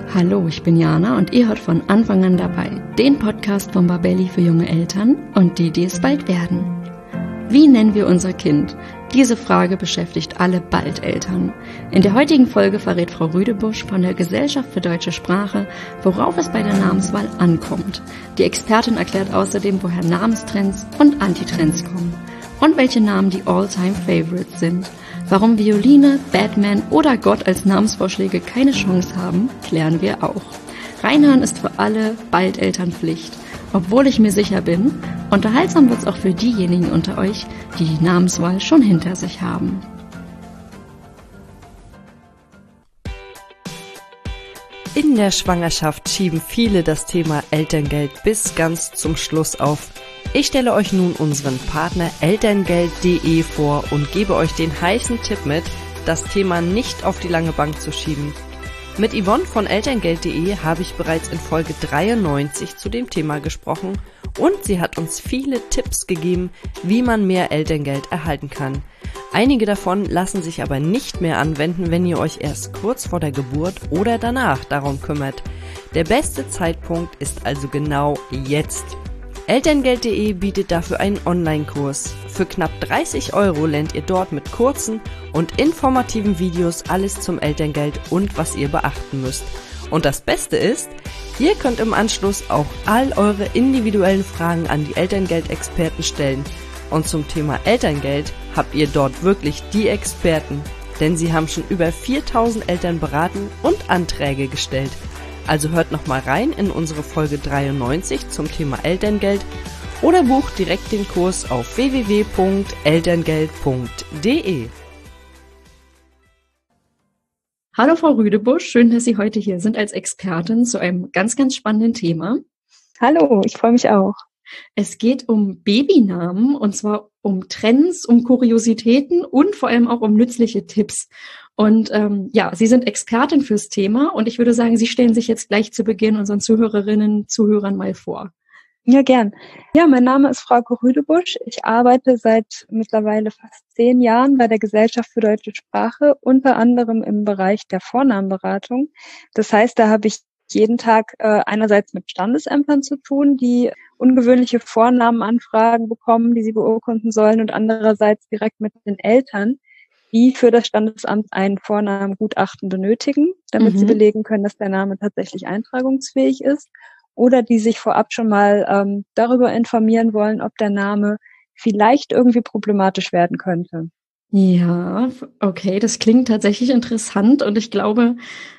Hallo, ich bin Jana und ihr hört von Anfang an dabei den Podcast von Babelli für junge Eltern und die es bald werden. Wie nennen wir unser Kind? Diese Frage beschäftigt alle Baldeltern. In der heutigen Folge verrät Frau Rüdebusch von der Gesellschaft für deutsche Sprache, worauf es bei der Namenswahl ankommt. Die Expertin erklärt außerdem, woher Namenstrends und Antitrends kommen und welche Namen die All-Time-Favorites sind. Warum Violine, Batman oder Gott als Namensvorschläge keine Chance haben, klären wir auch. Reinhören ist für alle Baldeltern Pflicht. Obwohl ich mir sicher bin, unterhaltsam wird's auch für diejenigen unter euch, die die Namenswahl schon hinter sich haben. In der Schwangerschaft schieben viele das Thema Elterngeld bis ganz zum Schluss auf. Ich stelle euch nun unseren Partner elterngeld.de vor und gebe euch den heißen Tipp mit, das Thema nicht auf die lange Bank zu schieben. Mit Yvonne von elterngeld.de habe ich bereits in Folge 93 zu dem Thema gesprochen und sie hat uns viele Tipps gegeben, wie man mehr Elterngeld erhalten kann. Einige davon lassen sich aber nicht mehr anwenden, wenn ihr euch erst kurz vor der Geburt oder danach darum kümmert. Der beste Zeitpunkt ist also genau jetzt. Elterngeld.de bietet dafür einen Online-Kurs. Für knapp 30 € lernt ihr dort mit kurzen und informativen Videos alles zum Elterngeld und was ihr beachten müsst. Und das Beste ist, ihr könnt im Anschluss auch all eure individuellen Fragen an die Elterngeld-Experten stellen. Und zum Thema Elterngeld habt ihr dort wirklich die Experten, denn sie haben schon über 4000 Eltern beraten und Anträge gestellt. Also hört nochmal rein in unsere Folge 93 zum Thema Elterngeld oder bucht direkt den Kurs auf www.elterngeld.de. Hallo Frau Rüdebusch, schön, dass Sie heute hier sind als Expertin zu einem ganz, ganz spannenden Thema. Hallo, ich freue mich auch. Es geht um Babynamen und zwar um Trends, um Kuriositäten und vor allem auch um nützliche Tipps. Und Sie sind Expertin fürs Thema und ich würde sagen, Sie stellen sich jetzt gleich zu Beginn unseren Zuhörerinnen, Zuhörern mal vor. Ja, gern. Ja, mein Name ist Frau Rüdebusch. Ich arbeite seit mittlerweile fast 10 Jahren bei der Gesellschaft für deutsche Sprache, unter anderem im Bereich der Vornamenberatung. Das heißt, da habe ich jeden Tag einerseits mit Standesämtern zu tun, die ungewöhnliche Vornamenanfragen bekommen, die sie beurkunden sollen, und andererseits direkt mit den Eltern, die für das Standesamt ein Vornamengutachten benötigen, damit sie belegen können, dass der Name tatsächlich eintragungsfähig ist, oder die sich vorab schon mal darüber informieren wollen, ob der Name vielleicht irgendwie problematisch werden könnte. Ja, okay, das klingt tatsächlich interessant und ich glaube,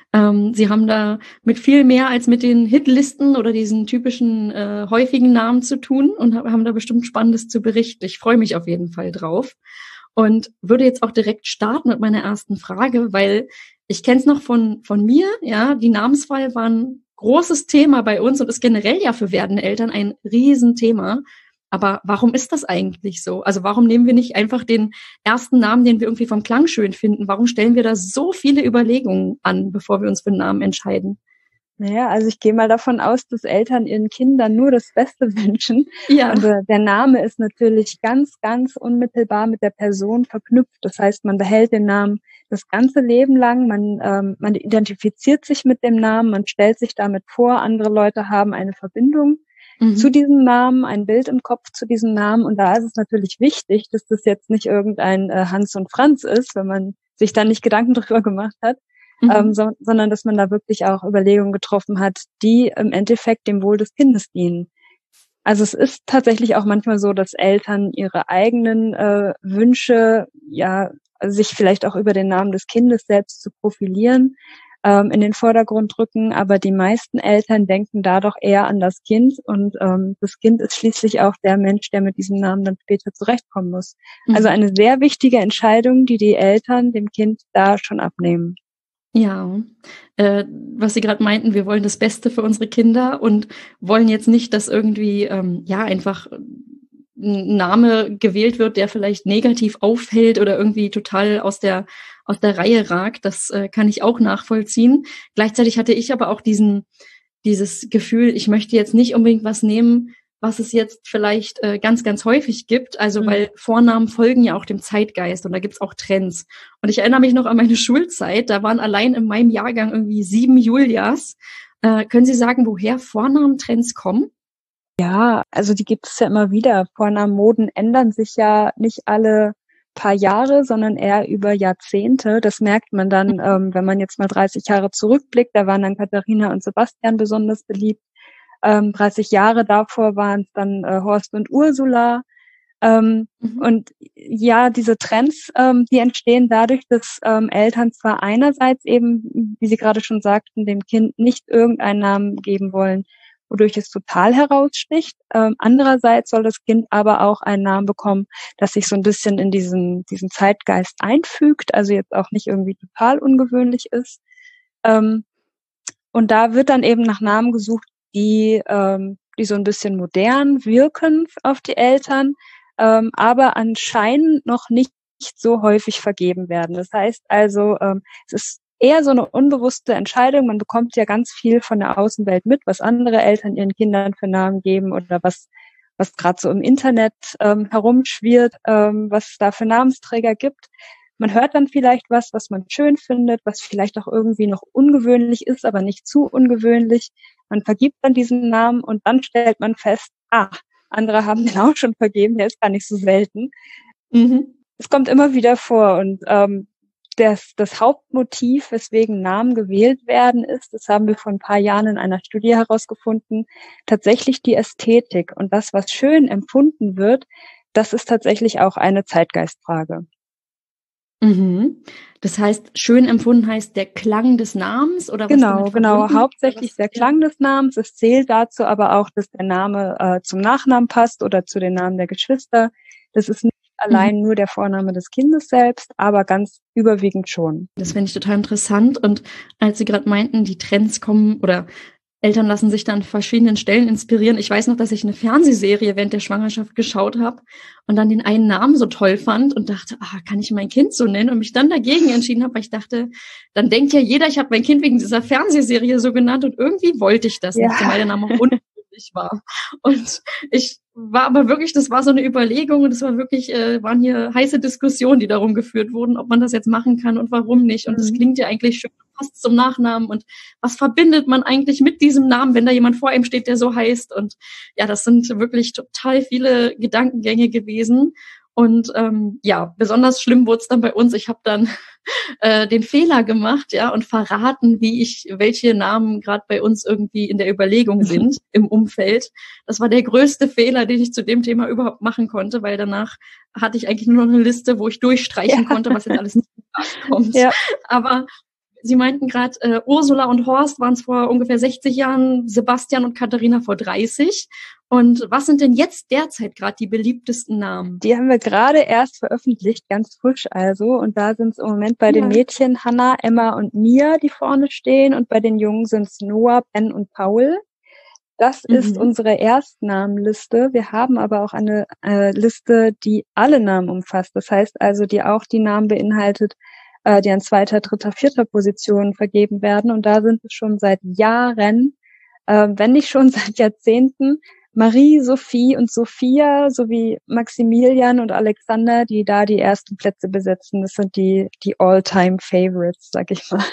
Sie haben da mit viel mehr als mit den Hitlisten oder diesen typischen häufigen Namen zu tun und haben da bestimmt Spannendes zu berichten. Ich freue mich auf jeden Fall drauf und würde jetzt auch direkt starten mit meiner ersten Frage, weil ich kenne es noch von mir, ja, die Namenswahl war ein großes Thema bei uns und ist generell ja für werdende Eltern ein Riesenthema. Aber warum ist das eigentlich so? Also warum nehmen wir nicht einfach den ersten Namen, den wir irgendwie vom Klang schön finden? Warum stellen wir da so viele Überlegungen an, bevor wir uns für einen Namen entscheiden? Naja, also ich gehe mal davon aus, dass Eltern ihren Kindern nur das Beste wünschen. Ja. Und der Name ist natürlich ganz, ganz unmittelbar mit der Person verknüpft. Das heißt, man behält den Namen das ganze Leben lang. Man identifiziert sich mit dem Namen, man stellt sich damit vor, andere Leute haben eine Verbindung zu diesem Namen, ein Bild im Kopf zu diesem Namen. Und da ist es natürlich wichtig, dass das jetzt nicht irgendein Hans und Franz ist, wenn man sich da nicht Gedanken drüber gemacht hat, sondern dass man da wirklich auch Überlegungen getroffen hat, die im Endeffekt dem Wohl des Kindes dienen. Also es ist tatsächlich auch manchmal so, dass Eltern ihre eigenen Wünsche, sich vielleicht auch über den Namen des Kindes selbst zu profilieren, in den Vordergrund rücken, aber die meisten Eltern denken da doch eher an das Kind und das Kind ist schließlich auch der Mensch, der mit diesem Namen dann später zurechtkommen muss. Also eine sehr wichtige Entscheidung, die die Eltern dem Kind da schon abnehmen. Ja, was Sie gerade meinten, wir wollen das Beste für unsere Kinder und wollen jetzt nicht, dass irgendwie einfach ein Name gewählt wird, der vielleicht negativ auffällt oder irgendwie total aus der Reihe ragt. Das kann ich auch nachvollziehen. Gleichzeitig hatte ich aber auch dieses Gefühl, ich möchte jetzt nicht unbedingt was nehmen, was es jetzt vielleicht ganz, ganz häufig gibt. Also weil Vornamen folgen ja auch dem Zeitgeist und da gibt's auch Trends. Und ich erinnere mich noch an meine Schulzeit, da waren allein in meinem Jahrgang irgendwie 7 Julias. Können Sie sagen, woher Vornamentrends kommen? Ja, also die gibt es ja immer wieder. Vornamenmoden ändern sich ja nicht alle paar Jahre, sondern eher über Jahrzehnte. Das merkt man dann, wenn man jetzt mal 30 Jahre zurückblickt. Da waren dann Katharina und Sebastian besonders beliebt. 30 Jahre davor waren es dann Horst und Ursula. Und ja, diese Trends, die entstehen dadurch, dass Eltern zwar einerseits eben, wie Sie gerade schon sagten, dem Kind nicht irgendeinen Namen geben wollen, wodurch es total heraussticht. Andererseits soll das Kind aber auch einen Namen bekommen, das sich so ein bisschen in diesen Zeitgeist einfügt, also jetzt auch nicht irgendwie total ungewöhnlich ist. Und da wird dann eben nach Namen gesucht, die so ein bisschen modern wirken auf die Eltern, aber anscheinend noch nicht so häufig vergeben werden. Das heißt also, es ist eher so eine unbewusste Entscheidung. Man bekommt ja ganz viel von der Außenwelt mit, was andere Eltern ihren Kindern für Namen geben oder was gerade so im Internet herumschwirrt, was es da für Namensträger gibt. Man hört dann vielleicht was man schön findet, was vielleicht auch irgendwie noch ungewöhnlich ist, aber nicht zu ungewöhnlich. Man vergibt dann diesen Namen und dann stellt man fest, andere haben den auch schon vergeben, der ist gar nicht so selten. Es kommt immer wieder vor und das Hauptmotiv, weswegen Namen gewählt werden, ist, das haben wir vor ein paar Jahren in einer Studie herausgefunden, tatsächlich die Ästhetik. Und das, was schön empfunden wird, das ist tatsächlich auch eine Zeitgeistfrage. Das heißt, schön empfunden heißt der Klang des Namens oder was? Genau. Hauptsächlich der Klang des Namens. Es zählt dazu aber auch, dass der Name zum Nachnamen passt oder zu den Namen der Geschwister. Das ist nicht allein nur der Vorname des Kindes selbst, aber ganz überwiegend schon. Das finde ich total interessant. Und als Sie gerade meinten, die Trends kommen oder Eltern lassen sich dann an verschiedenen Stellen inspirieren. Ich weiß noch, dass ich eine Fernsehserie während der Schwangerschaft geschaut habe und dann den einen Namen so toll fand und dachte, kann ich mein Kind so nennen? Und mich dann dagegen entschieden habe, weil ich dachte, dann denkt ja jeder, ich habe mein Kind wegen dieser Fernsehserie so genannt und irgendwie wollte ich das nicht, weil der Name auch ungewöhnlich war. Und ich war aber wirklich, das war so eine Überlegung und es war wirklich, waren hier heiße Diskussionen, die darum geführt wurden, ob man das jetzt machen kann und warum nicht. Und das klingt ja eigentlich schön, passt zum Nachnamen. Und was verbindet man eigentlich mit diesem Namen, wenn da jemand vor ihm steht, der so heißt? Und ja, das sind wirklich total viele Gedankengänge gewesen. Und besonders schlimm wurde es dann bei uns. Ich habe dann den Fehler gemacht, und verraten, welche Namen gerade bei uns irgendwie in der Überlegung sind im Umfeld. Das war der größte Fehler, den ich zu dem Thema überhaupt machen konnte, weil danach hatte ich eigentlich nur noch eine Liste, wo ich durchstreichen konnte, was jetzt alles nicht kommt. Ja. Aber Sie meinten gerade, Ursula und Horst waren es vor ungefähr 60 Jahren, Sebastian und Katharina vor 30. Und was sind denn jetzt derzeit gerade die beliebtesten Namen? Die haben wir gerade erst veröffentlicht, ganz frisch also. Und da sind es im Moment bei den Mädchen Hannah, Emma und Mia, die vorne stehen. Und bei den Jungen sind es Noah, Ben und Paul. Das ist unsere Erstnamenliste. Wir haben aber auch eine Liste, die alle Namen umfasst. Das heißt also, die auch die Namen beinhaltet, die an 2., 3., 4. Position vergeben werden. Und da sind es schon seit Jahren, wenn nicht schon seit Jahrzehnten, Marie, Sophie und Sophia sowie Maximilian und Alexander, die da die ersten Plätze besetzen. Das sind die All-Time-Favorites, sag ich mal.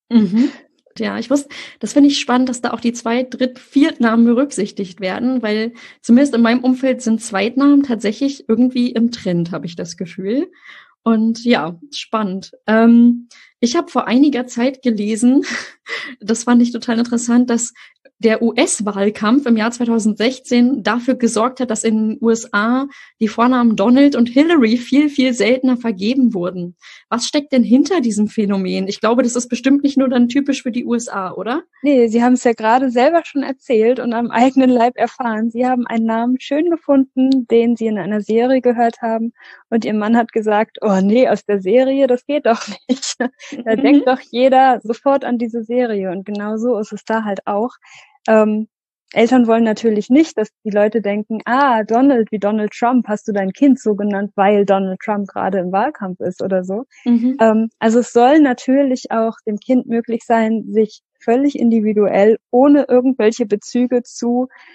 Ja, das finde ich spannend, dass da auch die 2., 3., 4. Namen berücksichtigt werden, weil zumindest in meinem Umfeld sind Zweitnamen tatsächlich irgendwie im Trend, habe ich das Gefühl. Und ja, spannend. Ich habe vor einiger Zeit gelesen, das fand ich total interessant, dass der US-Wahlkampf im Jahr 2016 dafür gesorgt hat, dass in den USA die Vornamen Donald und Hillary viel, viel seltener vergeben wurden. Was steckt denn hinter diesem Phänomen? Ich glaube, das ist bestimmt nicht nur dann typisch für die USA, oder? Nee, Sie haben es ja gerade selber schon erzählt und am eigenen Leib erfahren. Sie haben einen Namen schön gefunden, den Sie in einer Serie gehört haben und Ihr Mann hat gesagt, oh nee, aus der Serie, das geht doch nicht. Da denkt doch jeder sofort an diese Serie und genau so ist es da halt auch. Eltern wollen natürlich nicht, dass die Leute denken, Donald wie Donald Trump, hast du dein Kind so genannt, weil Donald Trump gerade im Wahlkampf ist oder so. Also es soll natürlich auch dem Kind möglich sein, sich völlig individuell, ohne irgendwelche Bezüge zu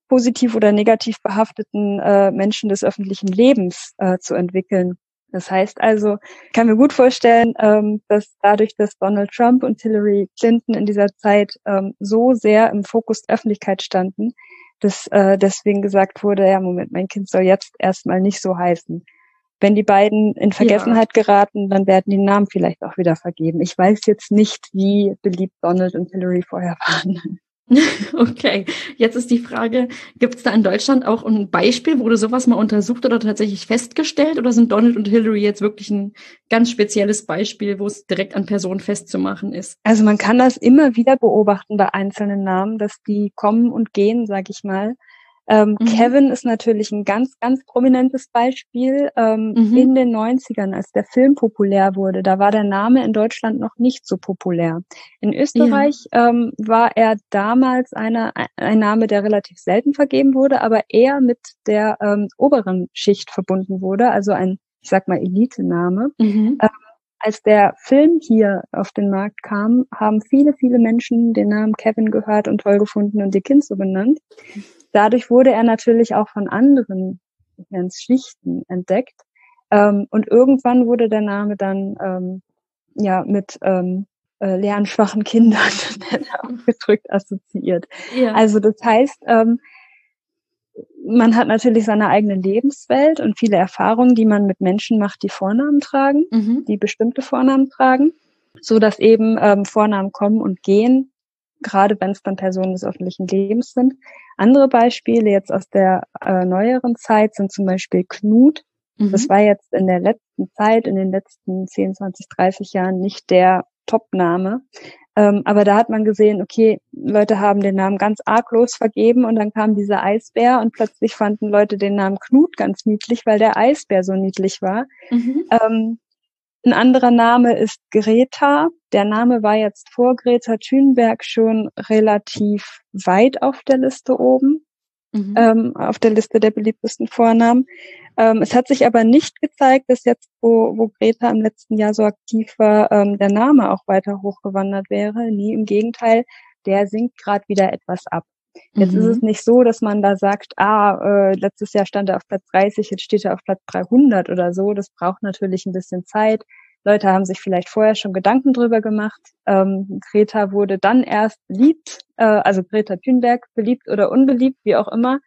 positiv oder negativ behafteten Menschen des öffentlichen Lebens zu entwickeln. Das heißt also, ich kann mir gut vorstellen, dass dadurch, dass Donald Trump und Hillary Clinton in dieser Zeit so sehr im Fokus der Öffentlichkeit standen, dass deswegen gesagt wurde, ja Moment, mein Kind soll jetzt erstmal nicht so heißen. Wenn die beiden in Vergessenheit geraten, dann werden die Namen vielleicht auch wieder vergeben. Ich weiß jetzt nicht, wie beliebt Donald und Hillary vorher waren. Okay, jetzt ist die Frage, gibt es da in Deutschland auch ein Beispiel, wurde sowas mal untersucht oder tatsächlich festgestellt, oder sind Donald und Hillary jetzt wirklich ein ganz spezielles Beispiel, wo es direkt an Personen festzumachen ist? Also man kann das immer wieder beobachten bei einzelnen Namen, dass die kommen und gehen, sag ich mal. Kevin ist natürlich ein ganz, ganz prominentes Beispiel. In den 90ern, als der Film populär wurde, da war der Name in Deutschland noch nicht so populär. In Österreich war er damals ein Name, der relativ selten vergeben wurde, aber eher mit der oberen Schicht verbunden wurde, also ein, ich sag mal, Elite-Name. Als der Film hier auf den Markt kam, haben viele, viele Menschen den Namen Kevin gehört und toll gefunden und ihr Kind so benannt. Dadurch wurde er natürlich auch von anderen Schichten entdeckt. Und irgendwann wurde der Name dann mit lernschwachen Kindern ausgedrückt assoziiert. Ja. Also das heißt, man hat natürlich seine eigene Lebenswelt und viele Erfahrungen, die man mit Menschen macht, die Vornamen tragen, die bestimmte Vornamen tragen, so dass eben Vornamen kommen und gehen, gerade wenn es dann Personen des öffentlichen Lebens sind. Andere Beispiele jetzt aus der neueren Zeit sind zum Beispiel Knut. Das war jetzt in der letzten Zeit, in den letzten 10, 20, 30 Jahren nicht der Top-Name. Aber da hat man gesehen, okay, Leute haben den Namen ganz arglos vergeben und dann kam dieser Eisbär und plötzlich fanden Leute den Namen Knut ganz niedlich, weil der Eisbär so niedlich war. Ein anderer Name ist Greta. Der Name war jetzt vor Greta Thunberg schon relativ weit auf der Liste oben, auf der Liste der beliebtesten Vornamen. Es hat sich aber nicht gezeigt, dass jetzt, wo Greta im letzten Jahr so aktiv war, der Name auch weiter hochgewandert wäre. Nie, im Gegenteil, der sinkt gerade wieder etwas ab. Jetzt ist es nicht so, dass man da sagt, letztes Jahr stand er auf Platz 30, jetzt steht er auf Platz 300 oder so. Das braucht natürlich ein bisschen Zeit. Leute haben sich vielleicht vorher schon Gedanken drüber gemacht. Greta wurde dann erst beliebt, also Greta Thunberg, beliebt oder unbeliebt, wie auch immer.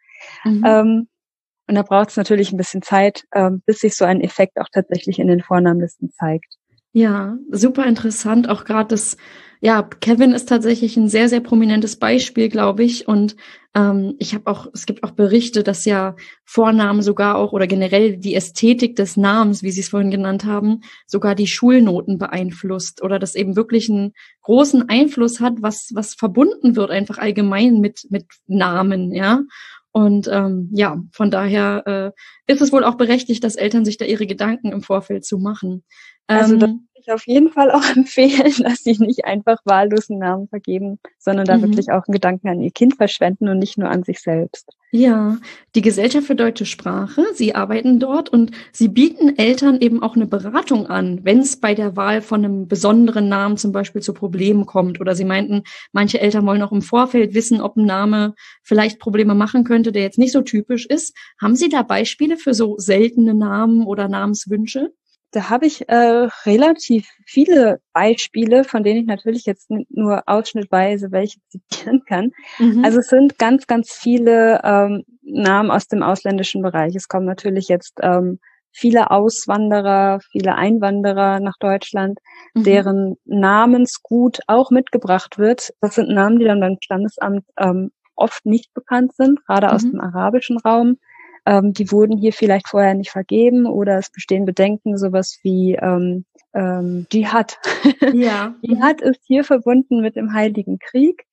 Und da braucht es natürlich ein bisschen Zeit, bis sich so ein Effekt auch tatsächlich in den Vornamenlisten zeigt. Ja, super interessant. Auch gerade das, Kevin ist tatsächlich ein sehr, sehr prominentes Beispiel, glaube ich. Und es gibt auch Berichte, dass ja Vornamen sogar auch oder generell die Ästhetik des Namens, wie Sie es vorhin genannt haben, sogar die Schulnoten beeinflusst oder das eben wirklich einen großen Einfluss hat, was verbunden wird einfach allgemein mit Namen, ja. Und von daher ist es wohl auch berechtigt, dass Eltern sich da ihre Gedanken im Vorfeld zu machen. Also das würde ich auf jeden Fall auch empfehlen, dass sie nicht einfach wahllos einen Namen vergeben, sondern da wirklich auch einen Gedanken an ihr Kind verschwenden und nicht nur an sich selbst. Ja, die Gesellschaft für deutsche Sprache, Sie arbeiten dort und Sie bieten Eltern eben auch eine Beratung an, wenn es bei der Wahl von einem besonderen Namen zum Beispiel zu Problemen kommt. Oder Sie meinten, manche Eltern wollen auch im Vorfeld wissen, ob ein Name vielleicht Probleme machen könnte, der jetzt nicht so typisch ist. Haben Sie da Beispiele für so seltene Namen oder Namenswünsche? Da habe ich relativ viele Beispiele, von denen ich natürlich jetzt nur ausschnittweise welche zitieren kann. Also es sind ganz, ganz viele Namen aus dem ausländischen Bereich. Es kommen natürlich jetzt viele Auswanderer, viele Einwanderer nach Deutschland, deren Namensgut auch mitgebracht wird. Das sind Namen, die dann beim Standesamt oft nicht bekannt sind, gerade aus dem arabischen Raum. Die wurden hier vielleicht vorher nicht vergeben oder es bestehen Bedenken, sowas wie Dschihad. Ja. Dschihad ist hier verbunden mit dem Heiligen Krieg,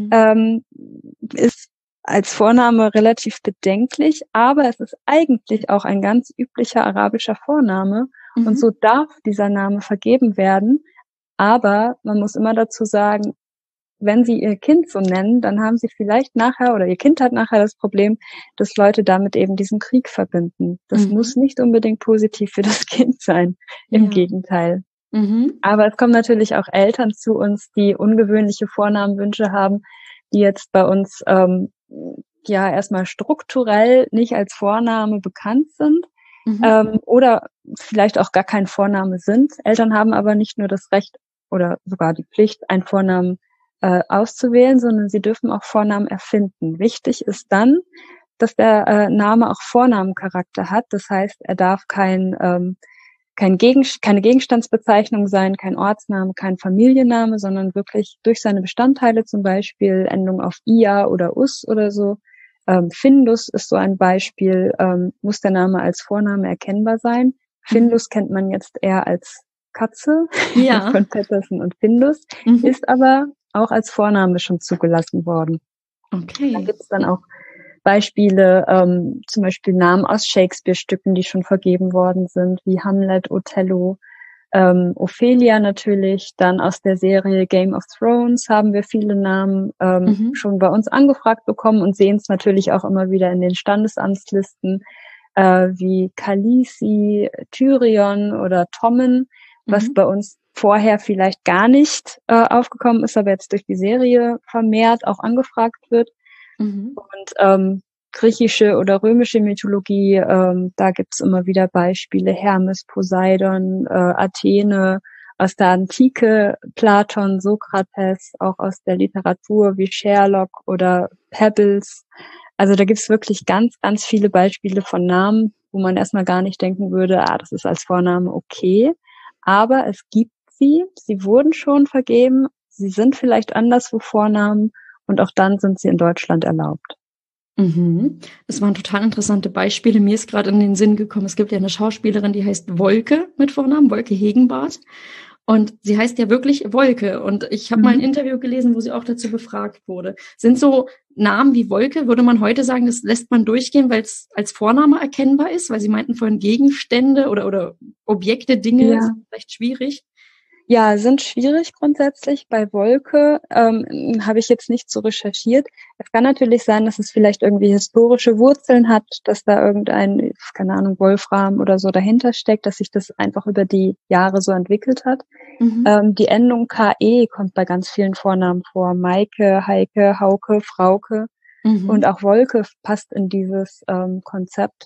ist als Vorname relativ bedenklich, aber es ist eigentlich auch ein ganz üblicher arabischer Vorname und so darf dieser Name vergeben werden. Aber man muss immer dazu sagen, wenn Sie Ihr Kind so nennen, dann haben Sie vielleicht nachher oder Ihr Kind hat nachher das Problem, dass Leute damit eben diesen Krieg verbinden. Das muss nicht unbedingt positiv für das Kind sein. Im Gegenteil. Aber es kommen natürlich auch Eltern zu uns, die ungewöhnliche Vornamenwünsche haben, die jetzt bei uns ja erstmal strukturell nicht als Vorname bekannt sind, oder vielleicht auch gar kein Vorname sind. Eltern haben aber nicht nur das Recht oder sogar die Pflicht, einen Vornamen auszuwählen, sondern sie dürfen auch Vornamen erfinden. Wichtig ist dann, dass der Name auch Vornamencharakter hat. Das heißt, er darf keine Gegenstandsbezeichnung sein, kein Ortsname, kein Familienname, sondern wirklich durch seine Bestandteile, zum Beispiel Endung auf ia oder us oder so. Findus ist so ein Beispiel, muss der Name als Vorname erkennbar sein. Findus kennt man jetzt eher als Katze von Patterson und Findus, ist aber auch als Vorname schon zugelassen worden. Okay. Da gibt es dann auch Beispiele, zum Beispiel Namen aus Shakespeare-Stücken, die schon vergeben worden sind, wie Hamlet, Othello, Ophelia natürlich. Dann aus der Serie Game of Thrones haben wir viele Namen schon bei uns angefragt bekommen und sehen es natürlich auch immer wieder in den Standesamtslisten, wie Khaleesi, Tyrion oder Tommen, was bei uns vorher vielleicht gar nicht aufgekommen ist, aber jetzt durch die Serie vermehrt auch angefragt wird. Und griechische oder römische Mythologie, da gibt's immer wieder Beispiele, Hermes, Poseidon, Athene, aus der Antike, Platon, Sokrates, auch aus der Literatur wie Sherlock oder Pebbles. Also da gibt's wirklich ganz, ganz viele Beispiele von Namen, wo man erstmal gar nicht denken würde, das ist als Vorname okay. Aber es gibt sie wurden schon vergeben, sie sind vielleicht anderswo Vornamen und auch dann sind sie in Deutschland erlaubt. Das waren total interessante Beispiele. Mir ist gerade in den Sinn gekommen, es gibt ja eine Schauspielerin, die heißt Wolke mit Vornamen, Wolke Hegenbarth. Und sie heißt ja wirklich Wolke. Und ich habe mal ein Interview gelesen, wo sie auch dazu befragt wurde. Sind so Namen wie Wolke, würde man heute sagen, das lässt man durchgehen, weil es als Vorname erkennbar ist? Weil Sie meinten vorhin Gegenstände oder Objekte, Dinge sind vielleicht schwierig. Ja, sind schwierig grundsätzlich. Bei Wolke habe ich jetzt nicht so recherchiert. Es kann natürlich sein, dass es vielleicht irgendwie historische Wurzeln hat, dass da irgendein, keine Ahnung, Wolfram oder so dahinter steckt, dass sich das einfach über die Jahre so entwickelt hat. Die Endung KE kommt bei ganz vielen Vornamen vor. Maike, Heike, Hauke, Frauke. Und auch Wolke passt in dieses Konzept.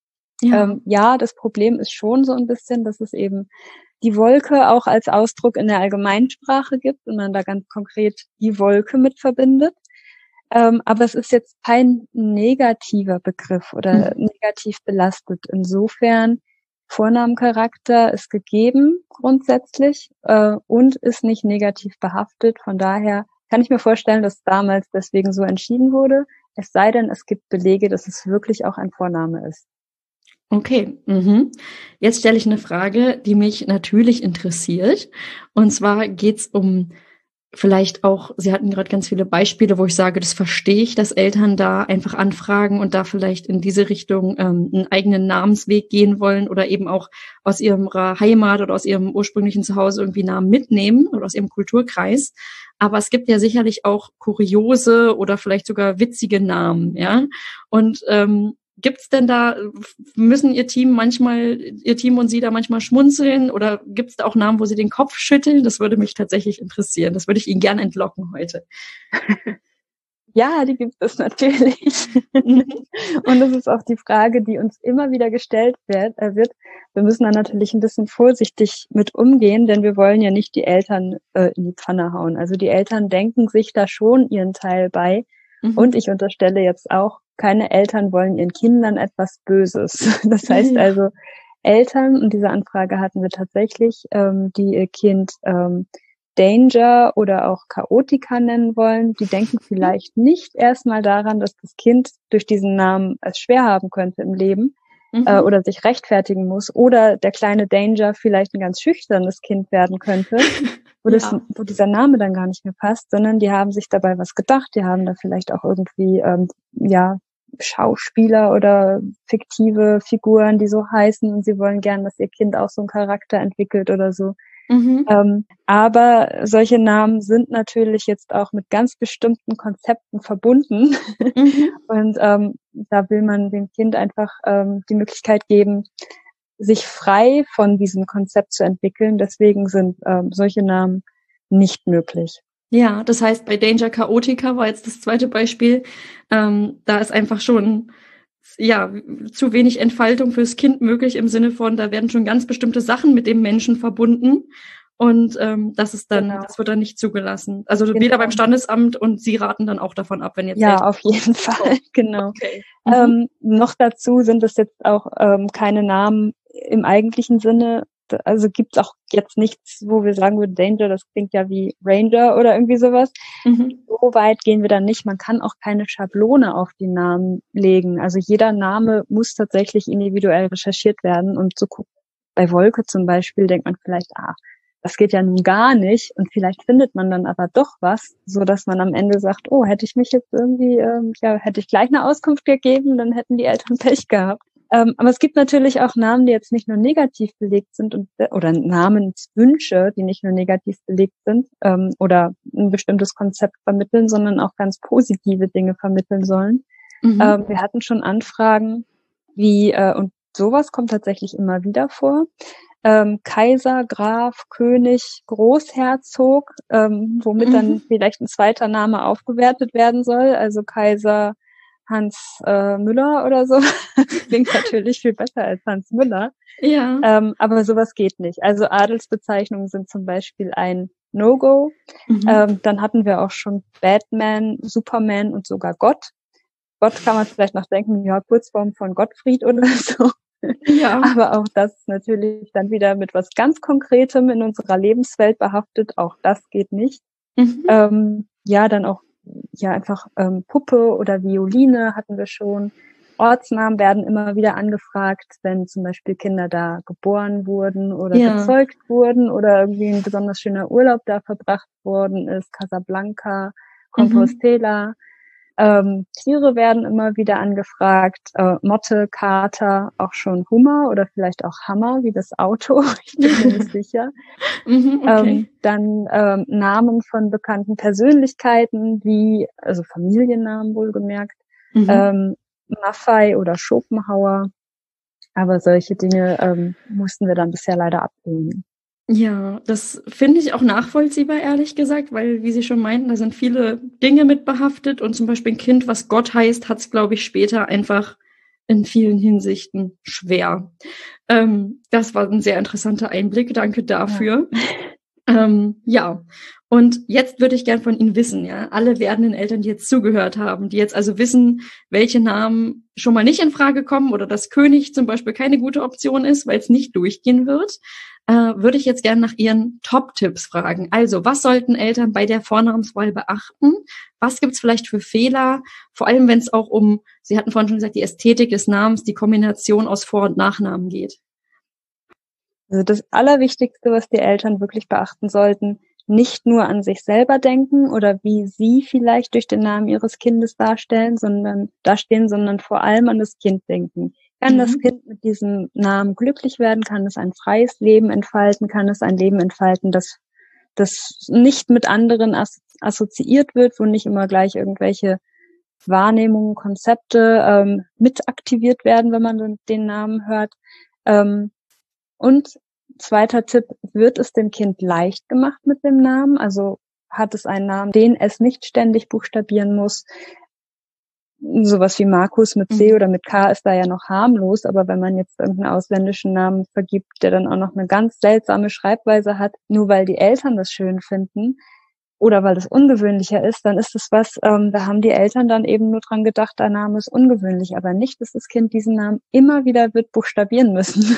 Ja, das Problem ist schon so ein bisschen, dass es eben die Wolke auch als Ausdruck in der Allgemeinsprache gibt und man da ganz konkret die Wolke mit verbindet. Aber es ist jetzt kein negativer Begriff oder negativ belastet. Insofern, Vornamencharakter ist gegeben grundsätzlich und ist nicht negativ behaftet. Von daher kann ich mir vorstellen, dass damals deswegen so entschieden wurde. Es sei denn, es gibt Belege, dass es wirklich auch ein Vorname ist. Okay, Jetzt stelle ich eine Frage, die mich natürlich interessiert. Und zwar geht's um vielleicht auch, Sie hatten gerade ganz viele Beispiele, wo ich sage, das verstehe ich, dass Eltern da einfach anfragen und da vielleicht in diese Richtung einen eigenen Namensweg gehen wollen oder eben auch aus ihrer Heimat oder aus ihrem ursprünglichen Zuhause irgendwie Namen mitnehmen oder aus ihrem Kulturkreis. Aber es gibt ja sicherlich auch kuriose oder vielleicht sogar witzige Namen, ja. Und gibt's denn da, müssen Ihr Team und Sie da manchmal schmunzeln oder gibt's da auch Namen, wo Sie den Kopf schütteln? Das würde mich tatsächlich interessieren. Das würde ich Ihnen gerne entlocken heute. Ja, die gibt es natürlich. Und das ist auch die Frage, die uns immer wieder gestellt wird. Wir müssen da natürlich ein bisschen vorsichtig mit umgehen, denn wir wollen ja nicht die Eltern in die Pfanne hauen. Also die Eltern denken sich da schon ihren Teil bei. Und ich unterstelle jetzt auch, keine Eltern wollen ihren Kindern etwas Böses. Das heißt also, Eltern, und diese Anfrage hatten wir tatsächlich, die ihr Kind Danger oder auch Chaotica nennen wollen, die denken vielleicht nicht erstmal daran, dass das Kind durch diesen Namen es schwer haben könnte im Leben oder sich rechtfertigen muss oder der kleine Danger vielleicht ein ganz schüchternes Kind werden könnte, wo dieser Name dann gar nicht mehr passt, sondern die haben sich dabei was gedacht, die haben da vielleicht auch irgendwie Schauspieler oder fiktive Figuren, die so heißen und sie wollen gern, dass ihr Kind auch so einen Charakter entwickelt oder so. Aber solche Namen sind natürlich jetzt auch mit ganz bestimmten Konzepten verbunden. Und da will man dem Kind einfach die Möglichkeit geben, sich frei von diesem Konzept zu entwickeln. Deswegen sind solche Namen nicht möglich. Ja, das heißt, bei Danger Chaotica war jetzt das zweite Beispiel, da ist einfach schon ja zu wenig Entfaltung fürs Kind möglich im Sinne von, da werden schon ganz bestimmte Sachen mit dem Menschen verbunden und das ist dann, Genau. das wird dann nicht zugelassen. Also Genau. weder beim Standesamt und Sie raten dann auch davon ab, wenn jetzt Ja, auf jeden Fall, genau. Okay. Noch dazu sind es jetzt auch keine Namen im eigentlichen Sinne. Also gibt's auch jetzt nichts, wo wir sagen würden, Danger, das klingt ja wie Ranger oder irgendwie sowas. So weit gehen wir dann nicht. Man kann auch keine Schablone auf die Namen legen. Also jeder Name muss tatsächlich individuell recherchiert werden. Und so bei Wolke zum Beispiel denkt man vielleicht, das geht ja nun gar nicht. Und vielleicht findet man dann aber doch was, so dass man am Ende sagt, oh, hätte ich mich jetzt irgendwie, hätte ich gleich eine Auskunft gegeben, dann hätten die Eltern Pech gehabt. Aber es gibt natürlich auch Namen, die jetzt nicht nur negativ belegt sind oder Namenswünsche, die nicht nur negativ belegt sind oder ein bestimmtes Konzept vermitteln, sondern auch ganz positive Dinge vermitteln sollen. Wir hatten schon Anfragen wie, und sowas kommt tatsächlich immer wieder vor, Kaiser, Graf, König, Großherzog, womit dann vielleicht ein zweiter Name aufgewertet werden soll, also Kaiser Hans Müller oder so. Klingt natürlich viel besser als Hans Müller. Ja. Aber sowas geht nicht. Also Adelsbezeichnungen sind zum Beispiel ein No-Go. Dann hatten wir auch schon Batman, Superman und sogar Gott. Gott kann man vielleicht noch denken, ja, Kurzform von Gottfried oder so. Ja. Aber auch das ist natürlich dann wieder mit was ganz Konkretem in unserer Lebenswelt behaftet. Auch das geht nicht. Dann auch einfach Puppe oder Violine hatten wir schon. Ortsnamen werden immer wieder angefragt, wenn zum Beispiel Kinder da geboren wurden oder gezeugt wurden oder irgendwie ein besonders schöner Urlaub da verbracht worden ist. Casablanca, Compostela. Tiere werden immer wieder angefragt. Motte, Kater, auch schon Hummer oder vielleicht auch Hammer, wie das Auto. Ich bin mir nicht sicher. Dann Namen von bekannten Persönlichkeiten, also Familiennamen wohlgemerkt, Maffei oder Schopenhauer. Aber solche Dinge mussten wir dann bisher leider ablehnen. Ja, das finde ich auch nachvollziehbar, ehrlich gesagt, weil, wie Sie schon meinten, da sind viele Dinge mit behaftet und zum Beispiel ein Kind, was Gott heißt, hat es, glaube ich, später einfach in vielen Hinsichten schwer. Das war ein sehr interessanter Einblick. Danke dafür. Ja. Und jetzt würde ich gern von Ihnen wissen, alle werdenden Eltern, die jetzt zugehört haben, die jetzt also wissen, welche Namen schon mal nicht in Frage kommen oder dass König zum Beispiel keine gute Option ist, weil es nicht durchgehen wird, würde ich jetzt gerne nach Ihren Top-Tipps fragen. Also, was sollten Eltern bei der Vornamenswahl beachten? Was gibt's vielleicht für Fehler? Vor allem, wenn es auch Sie hatten vorhin schon gesagt, die Ästhetik des Namens, die Kombination aus Vor- und Nachnamen geht. Also das Allerwichtigste, was die Eltern wirklich beachten sollten, nicht nur an sich selber denken oder wie sie vielleicht durch den Namen ihres Kindes dastehen, sondern vor allem an das Kind denken. Kann das Kind mit diesem Namen glücklich werden? Kann es ein freies Leben entfalten? Kann es ein Leben entfalten, das nicht mit anderen assoziiert wird, wo nicht immer gleich irgendwelche Wahrnehmungen, Konzepte mit aktiviert werden, wenn man den Namen hört? Und zweiter Tipp, wird es dem Kind leicht gemacht mit dem Namen? Also hat es einen Namen, den es nicht ständig buchstabieren muss? Sowas wie Markus mit C oder mit K ist da ja noch harmlos, aber wenn man jetzt irgendeinen ausländischen Namen vergibt, der dann auch noch eine ganz seltsame Schreibweise hat, nur weil die Eltern das schön finden oder weil das ungewöhnlicher ist, dann ist es was, da haben die Eltern dann eben nur dran gedacht, der Name ist ungewöhnlich, aber nicht, dass das Kind diesen Namen immer wieder wird buchstabieren müssen.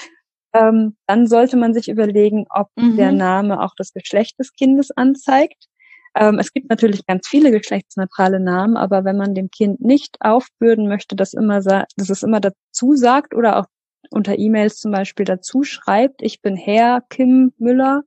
Dann sollte man sich überlegen, ob der Name auch das Geschlecht des Kindes anzeigt. Es gibt natürlich ganz viele geschlechtsneutrale Namen, aber wenn man dem Kind nicht aufbürden möchte, dass es immer dazu sagt oder auch unter E-Mails zum Beispiel dazu schreibt, ich bin Herr Kim Müller,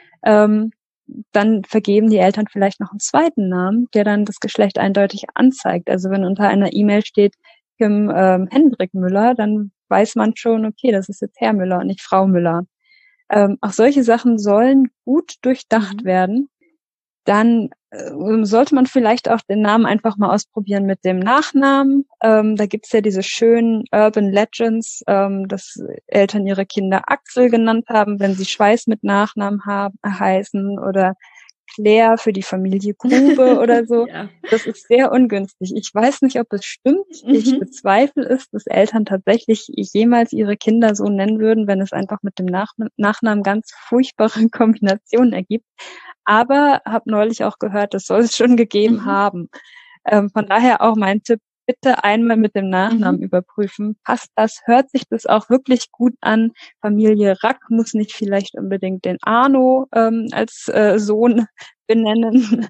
dann vergeben die Eltern vielleicht noch einen zweiten Namen, der dann das Geschlecht eindeutig anzeigt. Also wenn unter einer E-Mail steht Kim Hendrik Müller, dann weiß man schon, okay, das ist jetzt Herr Müller und nicht Frau Müller. Auch solche Sachen sollen gut durchdacht werden. Dann sollte man vielleicht auch den Namen einfach mal ausprobieren mit dem Nachnamen. Da gibt's ja diese schönen Urban Legends, dass Eltern ihre Kinder Axel genannt haben, wenn sie Schweiß mit Nachnamen heißen, oder Claire für die Familie Grube oder so. Ja. Das ist sehr ungünstig. Ich weiß nicht, ob es stimmt. Ich bezweifle es, dass Eltern tatsächlich jemals ihre Kinder so nennen würden, wenn es einfach mit dem Nachnamen ganz furchtbare Kombinationen ergibt. Aber habe neulich auch gehört, das soll es schon gegeben haben. Von daher auch mein Tipp, bitte einmal mit dem Nachnamen überprüfen. Passt das? Hört sich das auch wirklich gut an? Familie Rack muss nicht vielleicht unbedingt den Arno als Sohn benennen.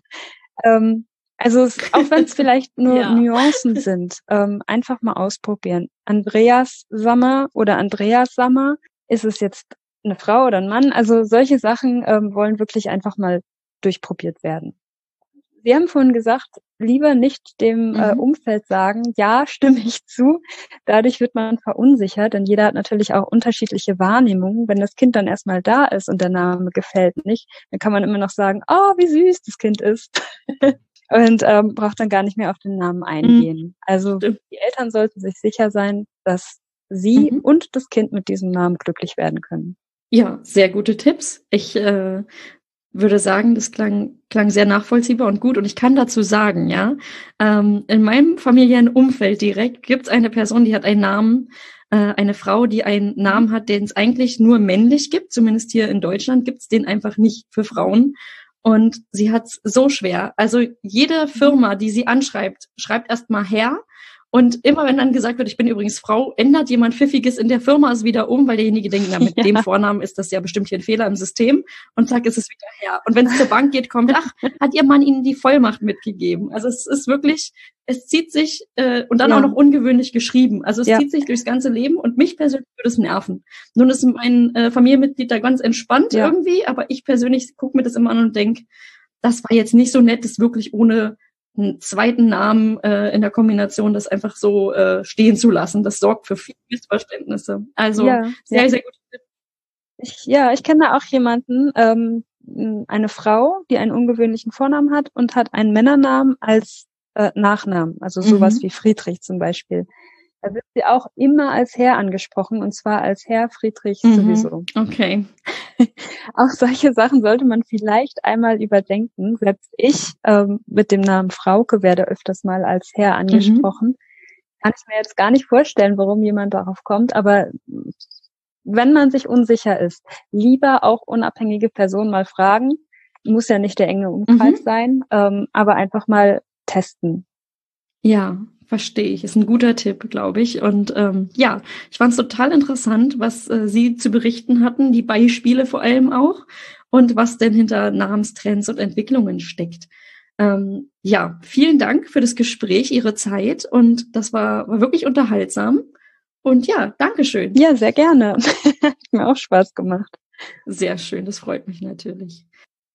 Also auch wenn es vielleicht nur Nuancen sind, einfach mal ausprobieren. Andreas Sammer oder Andreas Sammer, ist es jetzt eine Frau oder ein Mann? Also solche Sachen wollen wirklich einfach mal durchprobiert werden. Sie haben vorhin gesagt, lieber nicht dem Umfeld sagen, ja, stimme ich zu. Dadurch wird man verunsichert, denn jeder hat natürlich auch unterschiedliche Wahrnehmungen. Wenn das Kind dann erstmal da ist und der Name gefällt nicht, dann kann man immer noch sagen, oh, wie süß das Kind ist. Und braucht dann gar nicht mehr auf den Namen eingehen. Also die Eltern sollten sich sicher sein, dass sie und das Kind mit diesem Namen glücklich werden können. Ja, sehr gute Tipps. Ich würde sagen, das klang sehr nachvollziehbar und gut. Und ich kann dazu sagen, ja, in meinem familiären Umfeld direkt gibt es eine Person, die hat einen Namen, eine Frau, die einen Namen hat, den es eigentlich nur männlich gibt. Zumindest hier in Deutschland gibt es den einfach nicht für Frauen. Und sie hat es so schwer. Also jede Firma, die sie anschreibt, schreibt erstmal Herr. Und immer wenn dann gesagt wird, ich bin übrigens Frau, ändert jemand Pfiffiges in der Firma es wieder um, weil derjenige denkt, na, mit dem Vornamen ist das ja bestimmt hier ein Fehler im System. Und zack, ist es wieder her. Und wenn es zur Bank geht, kommt, ach, hat ihr Mann Ihnen die Vollmacht mitgegeben? Also es ist wirklich, es zieht sich, und dann auch noch ungewöhnlich geschrieben. Also es zieht sich durchs ganze Leben und mich persönlich würde es nerven. Nun ist mein Familienmitglied da ganz entspannt irgendwie, aber ich persönlich gucke mir das immer an und denke, das war jetzt nicht so nett, das wirklich ohne einen zweiten Namen in der Kombination, das einfach so stehen zu lassen. Das sorgt für viele Missverständnisse. Also sehr, sehr gut. Ich kenne auch jemanden, eine Frau, die einen ungewöhnlichen Vornamen hat und hat einen Männernamen als Nachnamen, also sowas wie Friedrich zum Beispiel. Da wird sie auch immer als Herr angesprochen, und zwar als Herr Friedrich sowieso. Okay. Auch solche Sachen sollte man vielleicht einmal überdenken. Selbst ich mit dem Namen Frauke werde öfters mal als Herr angesprochen. Kann ich mir jetzt gar nicht vorstellen, warum jemand darauf kommt, aber wenn man sich unsicher ist, lieber auch unabhängige Personen mal fragen. Muss ja nicht der enge Umkreis sein, aber einfach mal testen. Ja, verstehe ich. Ist ein guter Tipp, glaube ich. Und ich fand es total interessant, was Sie zu berichten hatten, die Beispiele vor allem auch und was denn hinter Namenstrends und Entwicklungen steckt. Vielen Dank für das Gespräch, Ihre Zeit, und das war wirklich unterhaltsam. Und ja, Dankeschön. Ja, sehr gerne. Hat mir auch Spaß gemacht. Sehr schön, das freut mich natürlich.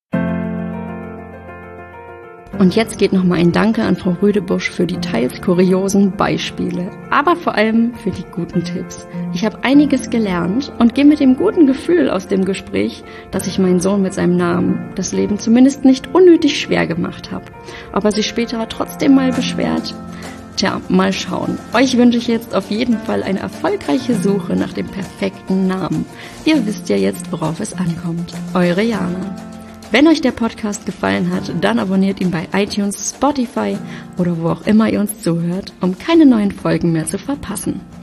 Und jetzt geht nochmal ein Danke an Frau Rödebusch für die teils kuriosen Beispiele, aber vor allem für die guten Tipps. Ich habe einiges gelernt und gehe mit dem guten Gefühl aus dem Gespräch, dass ich meinen Sohn mit seinem Namen das Leben zumindest nicht unnötig schwer gemacht habe. Ob er sich später trotzdem mal beschwert? Tja, mal schauen. Euch wünsche ich jetzt auf jeden Fall eine erfolgreiche Suche nach dem perfekten Namen. Ihr wisst ja jetzt, worauf es ankommt. Eure Jana. Wenn euch der Podcast gefallen hat, dann abonniert ihn bei iTunes, Spotify oder wo auch immer ihr uns zuhört, um keine neuen Folgen mehr zu verpassen.